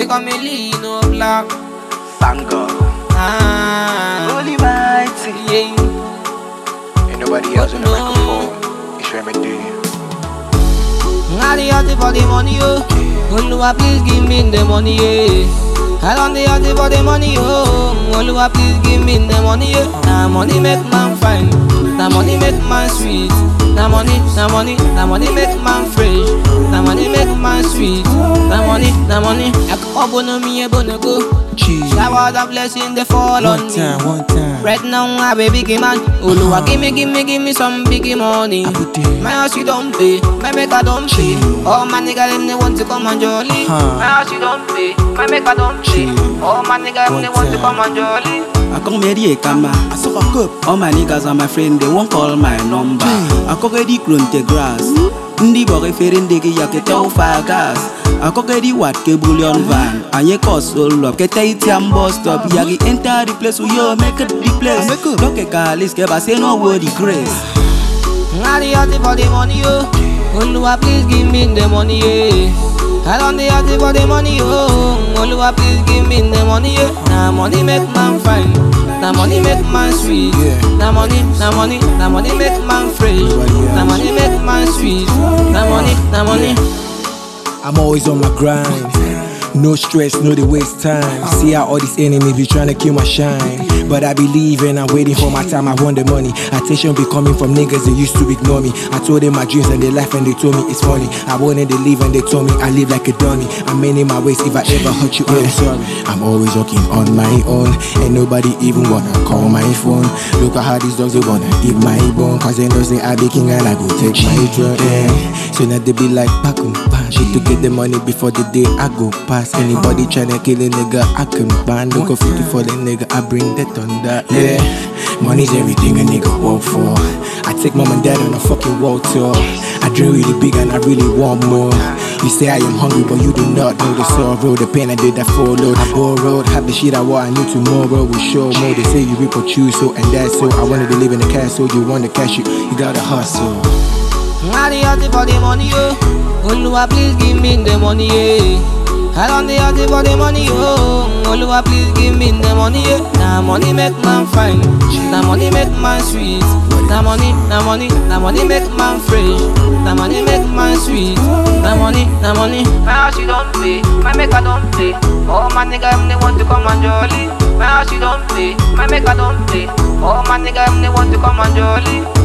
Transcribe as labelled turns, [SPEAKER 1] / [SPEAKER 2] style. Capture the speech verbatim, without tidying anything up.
[SPEAKER 1] they call me Lino Black.
[SPEAKER 2] Bango.
[SPEAKER 1] Ah,
[SPEAKER 2] Holy mighty.
[SPEAKER 1] yeah.
[SPEAKER 2] Ain't nobody else on the microphone. It's Remedy.
[SPEAKER 1] I the hustle for the money, oh. Oluwa, please give me the money, yeah. I don't the hustle for the money, oh. Oluwa, please give me the money, yeah. Now money make man fine. Now money make man sweet. Now money, now money, now money make man fresh. Now money make man sweet. Now money, now money. I come on me, I wanna go. Shower the blessing, they fall on
[SPEAKER 3] One time,
[SPEAKER 1] me.
[SPEAKER 3] one time.
[SPEAKER 1] Right now, I'm a big man. Oluwa, give me, give me, give me some big money. My house you don't pay, my maker don't pay. All my nigga them they want to come and jolly.
[SPEAKER 3] Huh.
[SPEAKER 1] My house you don't pay, my maker don't pay. All my nigga them they want to come and jolly.
[SPEAKER 4] I come here, Kama. I saw a cup. All my niggas are my friend, they won't call my number. I come ready, grown the grass. Ndi bore ferin digi ya ke tau fa gas. I come ready, what ke bullion van. And ye cause all up, ke tay tiam boss stop. Yagi enter the place where you make it the place. Don't ke kalis ke ba say no word the grace.
[SPEAKER 1] I the hustle for the money, oh. Oluwa, please give me the money, yeah. I don't the hustle for the money, oh. Oluwa, please give me the money, yeah. Now money make man fine. Now money make man sweet. Now money, now money, now money make man fresh. Now money make man sweet. Now money, now money.
[SPEAKER 3] I'm always on my grind. No stress, no they waste time. See how all these enemies be trying to kill my shine. But I believe and I'm waiting for my time. I want the money. Attention be coming from niggas that used to ignore me. I told them my dreams and their life and they told me it's funny. I wanted to live and they told me I live like a dummy. I'm in my ways. If I ever hurt you, I'm sorry. I'm always walking on my own. And nobody even wanna call my phone. Look at how these dogs they wanna eat my bone. Cause they know say I be king and I go take my throne. Yeah. So now they be like back on back. Shit to get the money before the day I go past. Anybody tryna kill a nigga, I can ban. Look up fifty for the nigga, I bring that thunder. Yeah, money's everything a nigga work for. I take mom and dad on a fucking world tour. I dream really big and I really want more. You say I am hungry, but you do not know the sorrow, the pain I did that followed. I borrowed, have the shit I want, I knew tomorrow will show more. They say you reap what you sow, and that's so. I wanted to live in the castle, you want to cash it, you gotta hustle.
[SPEAKER 1] I the hustle for the money, oh. Oluwa, please give me the money, yeah. I don't the hustle for the money, oh. Oluwa, please give me the money, yeah. Now money make man fine. Now money make man sweet. Now money, now money, now money make man fresh. Now money make man sweet. Now money, now money. My house you don't pay, my maker don't pay. All my nigga them they want to come and jolly. My house you don't pay, my maker don't pay. All my nigga them they want to come and jolly.